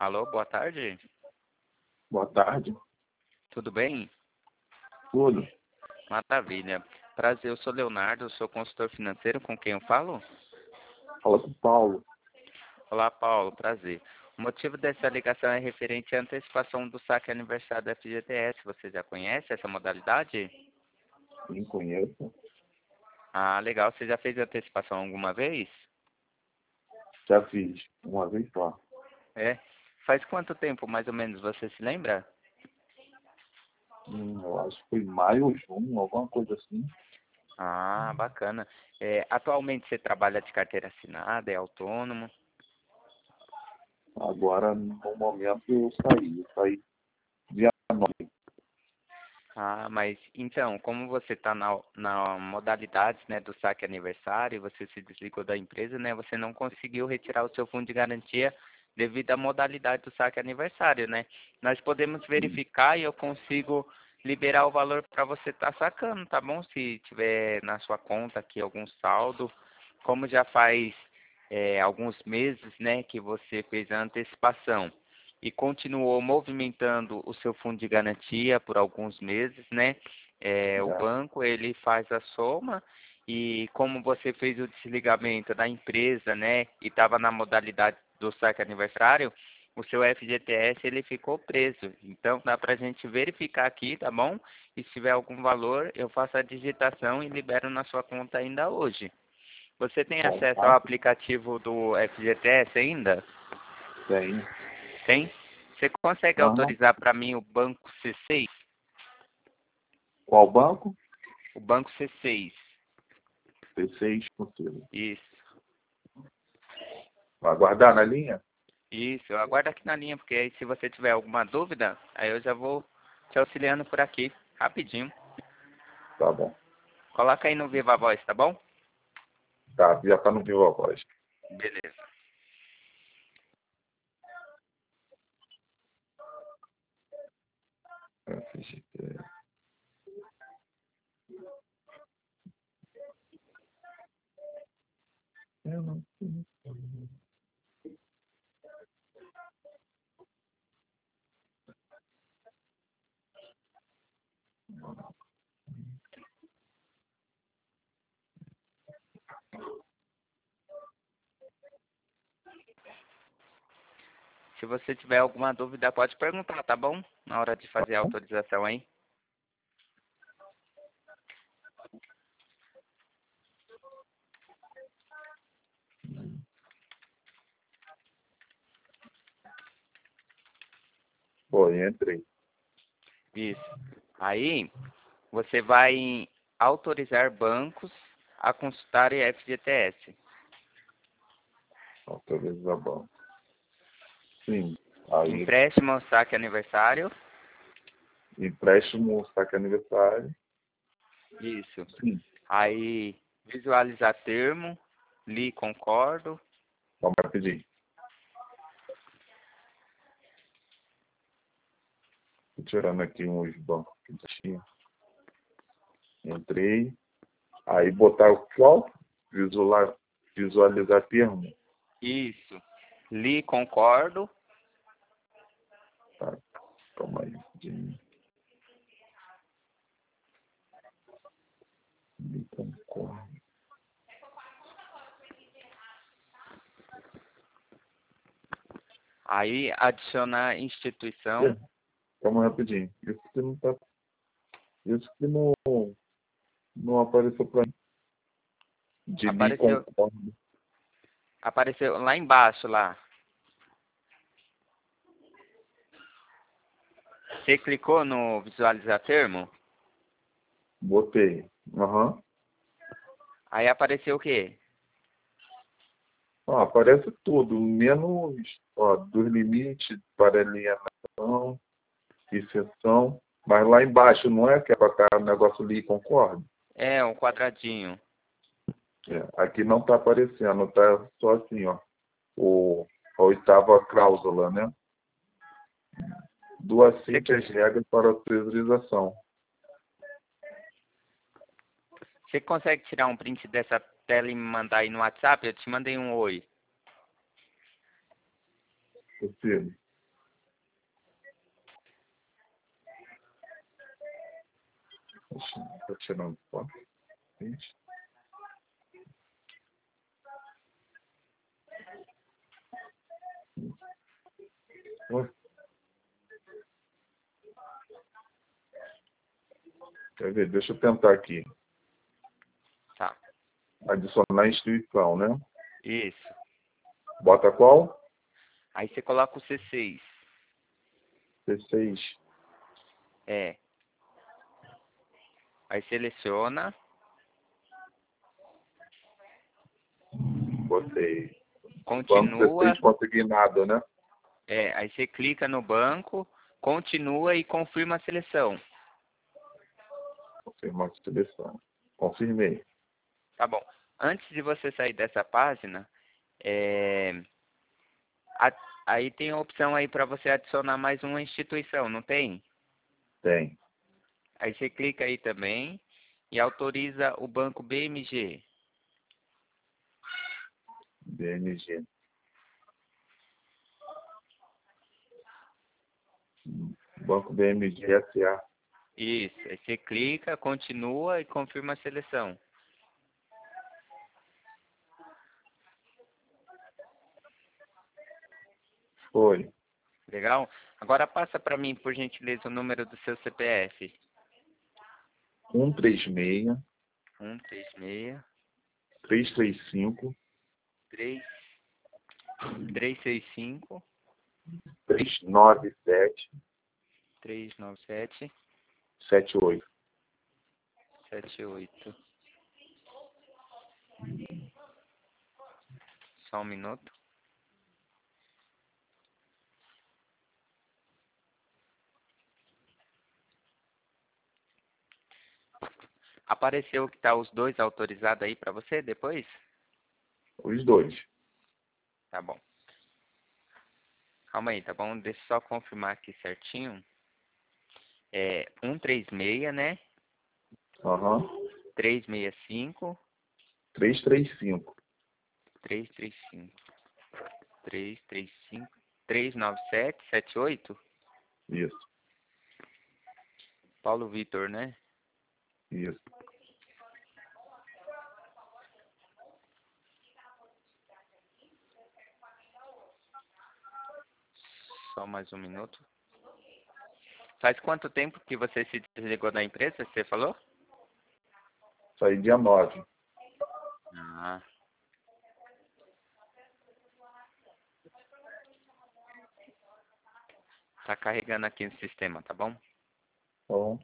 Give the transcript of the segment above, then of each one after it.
Alô, boa tarde. Boa tarde. Tudo bem? Tudo. Maravilha. Prazer, eu sou Leonardo, sou consultor financeiro, com quem eu falo? Fala com o Paulo. Olá, Paulo, prazer. O motivo dessa ligação é referente à antecipação do saque aniversário da FGTS. Você já conhece essa modalidade? Quem conheço? Ah, legal. Você já fez antecipação alguma vez? Já fiz. Uma vez só. É. Faz quanto tempo, mais ou menos, você se lembra? Eu acho que foi maio ou junho, alguma coisa assim. Ah, bacana. Atualmente você trabalha de carteira assinada, é autônomo? Agora, no momento, eu saí. Eu saí dia 9. Ah, mas então, como você está na modalidade, né, do saque aniversário, você se desligou da empresa, né, você não conseguiu retirar o seu fundo de garantia devido à modalidade do saque aniversário, né? Nós podemos verificar e eu consigo liberar o valor para você estar sacando, tá bom? Se tiver na sua conta aqui algum saldo, como já faz alguns meses, né, que você fez a antecipação e continuou movimentando o seu fundo de garantia por alguns meses, né? O banco ele faz a soma e como você fez o desligamento da empresa, né? E estava na modalidade do saque aniversário, o seu FGTS ele ficou preso. Então dá para a gente verificar aqui, tá bom? E se tiver algum valor, eu faço a digitação e libero na sua conta ainda hoje. Você tem Bom, acesso ao aplicativo do FGTS ainda? tenho. Tem? Você consegue Aham. autorizar para mim o banco C6? Qual banco? O banco C6. P6 consigo. Isso. Vai aguardar na linha? Isso. Eu aguardo aqui na linha, porque aí se você tiver alguma dúvida, aí eu já vou te auxiliando por aqui, rapidinho. Tá bom. Coloca aí no Viva Voz, tá bom? Tá, já tá no Viva Voz. Beleza. FGTS. Eu não sei. Se você tiver alguma dúvida, pode perguntar, tá bom? Na hora de fazer a autorização aí. Foi, entrei. Isso. Aí, você vai em autorizar bancos a consultarem FGTS. Autoriza banco. Sim. Aí, Empréstimo, saque aniversário. empréstimo, saque aniversário. Isso. Sim. Aí, visualizar termo, li, concordo. Vamos pedir. Tô tirando aqui uns bancos que tinha. Entrei. Aí botar o qual? Visualizar termo. Isso. Li, concordo. Tá, calma aí. De concordo. Aí, adicionar instituição. Calma rapidinho. Isso que não apareceu pra mim. De li Apareceu, concordo. apareceu lá embaixo, lá. Você clicou no visualizar termo? Botei. Aham. Aí apareceu o quê? Ó, aparece tudo, menos ó, dos limites para alienação, exceção. Mas lá embaixo não é que é para estar o negócio li concordo? É, um quadradinho. Aqui não está aparecendo, está só assim, ó. A oitava cláusula, né? Do Você, assinte as regras para autorização. você consegue tirar um print dessa tela e me mandar aí no WhatsApp? Eu te mandei um oi. Possível. Estou tirando foto. Isso. Oi. Quer ver? Deixa eu tentar aqui. Tá. Adicionar instituição, né? Isso. Bota qual? Aí você coloca o C6. C6. É. Aí seleciona. Botei. Banco Continua. C6 consignado, né? É. Aí você clica no banco, continua e confirma a seleção. Confirmar a seleção. Confirmei. Tá bom. Antes de você sair dessa página, aí tem a opção aí para você adicionar mais uma instituição, não tem? Tem. Aí você clica aí também e autoriza o banco BMG. BMG. Banco BMG SA. Isso. Aí você clica, continua e confirma a seleção. Foi. Legal? Agora passa para mim, por gentileza, o número do seu CPF. 136 136 335 3 365 397 397 78. 78. Só um minuto. Apareceu que tá os dois autorizados aí para você depois? Os dois. Tá bom. Calma aí, tá bom? Deixa eu só confirmar aqui certinho. É 136, né? Aham. 365 335. 335 335 397 78. Isso. Paulo Vitor, né? Isso. Só mais um minuto. Faz quanto tempo que você se desligou da empresa, você falou? Saí dia 9. Ah, tá carregando aqui no sistema, tá bom? Então,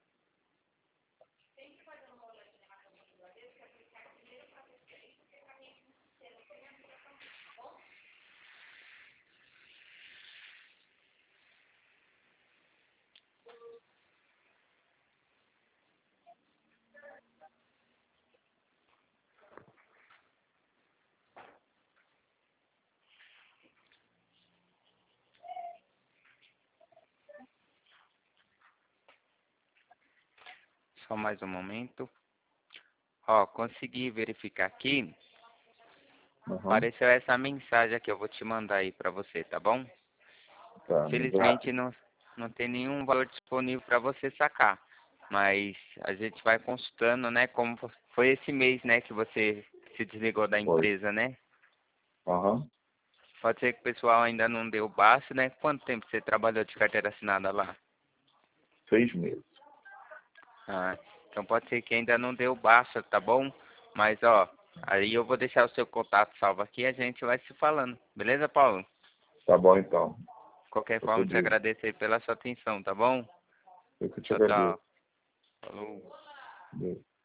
Só mais um momento. Ó, consegui verificar aqui. aham. Apareceu essa mensagem aqui, eu vou te mandar aí pra você, tá bom? Tá, me dá. Felizmente não tem nenhum valor disponível para você sacar. Mas a gente vai consultando, né? Como foi esse mês, né? Que você se desligou da Foi. empresa, né? Aham. Pode ser que o pessoal ainda não deu baixo, né? Quanto tempo você trabalhou de carteira assinada lá? 6 meses. Ah, então pode ser que ainda não deu baixa, tá bom? Mas, ó, aí eu vou deixar o seu contato salvo aqui e a gente vai se falando. Beleza, Paulo? Tá bom, então. De qualquer Eu te forma, te digo. agradeço aí pela sua atenção, tá bom? Eu que te Tchau, agradeço. tchau. Falou. Beijo.